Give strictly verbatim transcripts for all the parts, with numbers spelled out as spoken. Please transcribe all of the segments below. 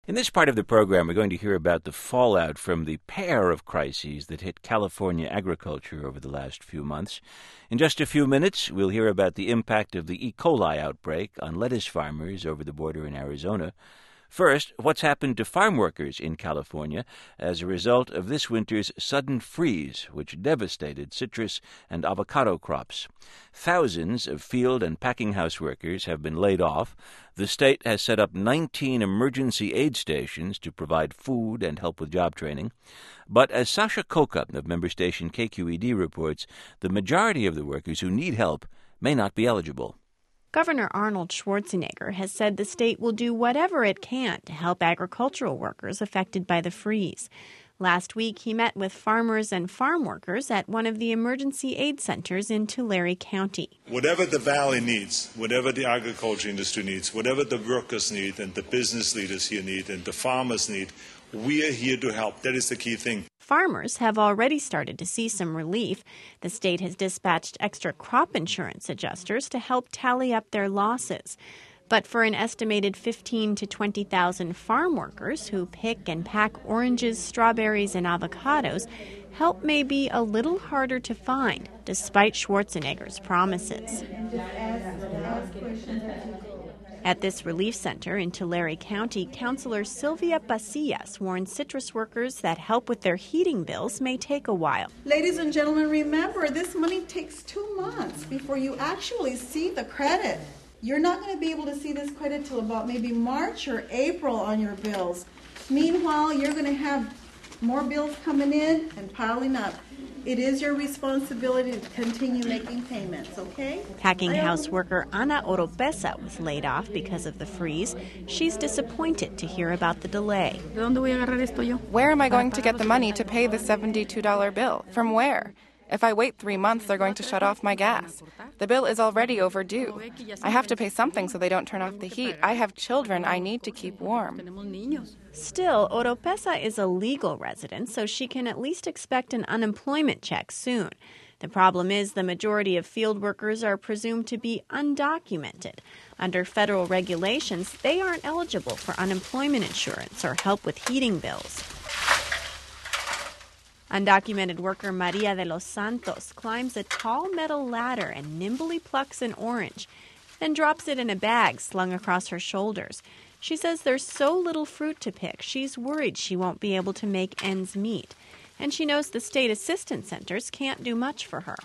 In this part of the program, we're going to hear about the fallout from the pair of crises that hit California agriculture over the last few months. In just a few minutes, we'll hear about the impact of the E. coli outbreak on lettuce farmers over the border in Arizona. First, what's happened to farm workers in California as a result of this winter's sudden freeze, which devastated citrus and avocado crops. Thousands of field and packing house workers have been laid off. The state has set up nineteen emergency aid stations to provide food and help with job training. But as Sasha Khokha of member station K Q E D reports, the majority of the workers who need help may not be eligible. Governor Arnold Schwarzenegger has said the state will do whatever it can to help agricultural workers affected by the freeze. Last week, he met with farmers and farm workers at one of the emergency aid centers in Tulare County. Whatever the valley needs, whatever the agriculture industry needs, whatever the workers need and the business leaders here need and the farmers need, we are here to help. That is the key thing. Farmers have already started to see some relief. The state has dispatched extra crop insurance adjusters to help tally up their losses. But for an estimated fifteen to twenty thousand farm workers who pick and pack oranges, strawberries, and avocados, help may be a little harder to find, despite Schwarzenegger's promises. At this relief center in Tulare County, Councilor Sylvia Pasillas warns citrus workers that help with their heating bills may take a while. Ladies and gentlemen, remember, this money takes two months before you actually see the credit. You're not going to be able to see this credit till about maybe March or April on your bills. Meanwhile, you're going to have more bills coming in and piling up. It is your responsibility to continue making payments, okay? Packing house worker Ana Oropesa was laid off because of the freeze. She's disappointed to hear about the delay. Where am I going to get the money to pay the seventy-two dollars bill? From where? If I wait three months, they're going to shut off my gas. The bill is already overdue. I have to pay something so they don't turn off the heat. I have children I need to keep warm. Still, Oropesa is a legal resident, so she can at least expect an unemployment check soon. The problem is the majority of field workers are presumed to be undocumented. Under federal regulations, they aren't eligible for unemployment insurance or help with heating bills. Undocumented worker Maria de los Santos climbs a tall metal ladder and nimbly plucks an orange, then drops it in a bag slung across her shoulders. She says there's so little fruit to pick, she's worried she won't be able to make ends meet. And she knows the state assistance centers can't do much for her.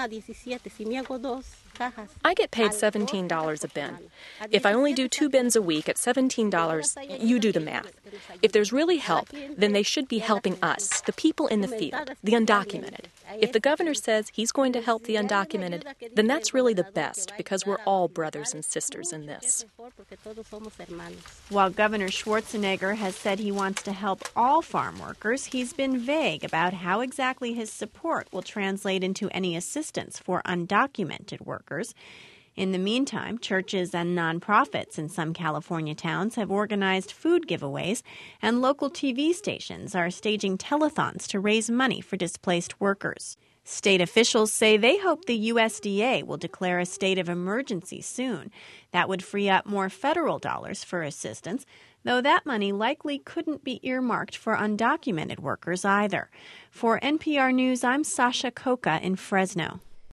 I get paid seventeen dollars a bin. If I only do two bins a week at seventeen dollars, you do the math. If there's really help, then they should be helping us, the people in the field, the undocumented. If the governor says he's going to help the undocumented, then that's really the best, because we're all brothers and sisters in this. While Governor Schwarzenegger has said he wants to help all farm workers, he's been vague about how exactly his support will translate into any assistance for undocumented workers. In the meantime, churches and nonprofits in some California towns have organized food giveaways, and local T V stations are staging telethons to raise money for displaced workers. State officials say they hope the U S D A will declare a state of emergency soon. That would free up more federal dollars for assistance, though that money likely couldn't be earmarked for undocumented workers either. For N P R News, I'm Sasha Khokha in Fresno.